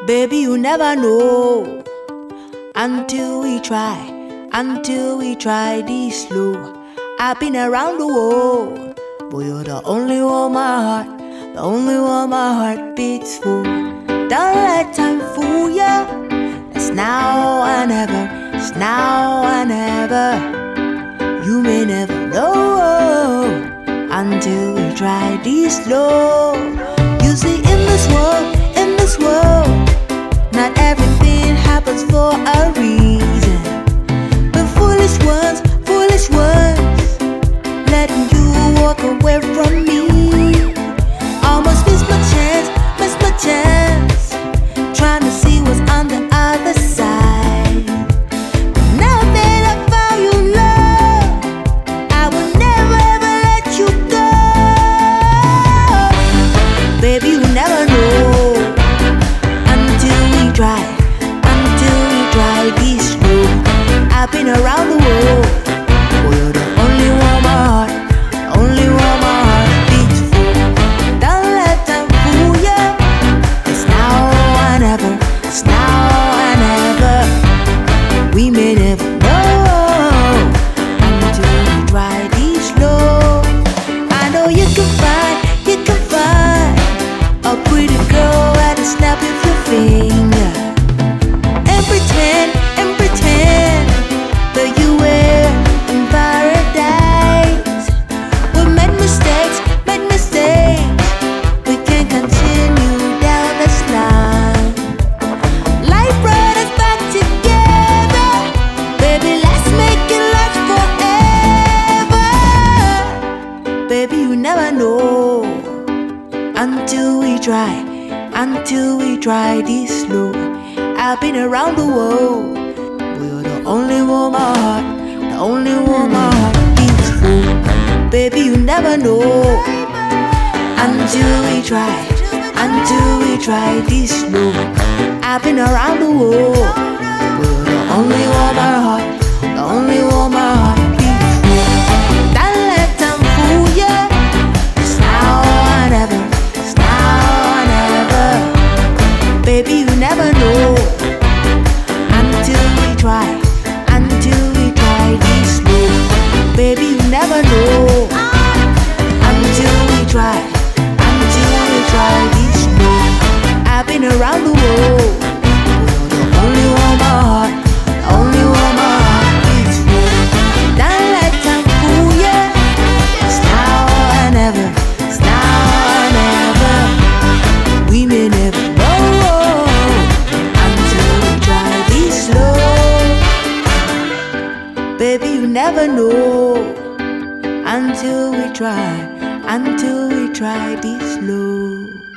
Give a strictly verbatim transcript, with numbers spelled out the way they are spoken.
Baby, you never know until we try, until we try this slow. I've been around the world, but you're the only one my heart, the only one my heart beats for. Don't let time fool ya. It's now or never, it's now or never. You may never know until we try this slow. You see, in this world, in this world, not everything happens for a reason. But foolish ones, foolish ones, letting you walk away from me. Almost missed my chance, missed my chance, trying to see what's on the other side. But now that I found you, love, I will never ever let you go. Baby, you never know until we try, until we try this slow. I've been around the world, but you're the only one my heart, the only one my heart beats for. Don't let them fool ya. It's now or never, it's now or never. We may never know until we try this slow. I know you can find, you can find a pretty girl at the snap of your finger, and pretend, and pretend that you were in paradise. We made mistakes, made mistakes. We can't continue down this line. Life brought us back together. Baby, let's make it last forever. Baby, you never know until we try, until we try this slow. I've been around the world, but you're the only one my heart, the only one my heart beats for. Baby, you never know until we try, until we try this slow. I've been around the world, but you're the only one my heart, the only one my heart beats for. Don't let them fool ya. It's now or never, it's now or never. Baby, you never know until we try, until we try this slow. Baby, you never know until we try, until we try this slow. I've been around the world, you're the only one my heart, the only one my heart beats for. Don't let time fool ya. It's now or never, it's now or never. We may never know until we try this slow. Baby, you never know until we try, until we try this slow.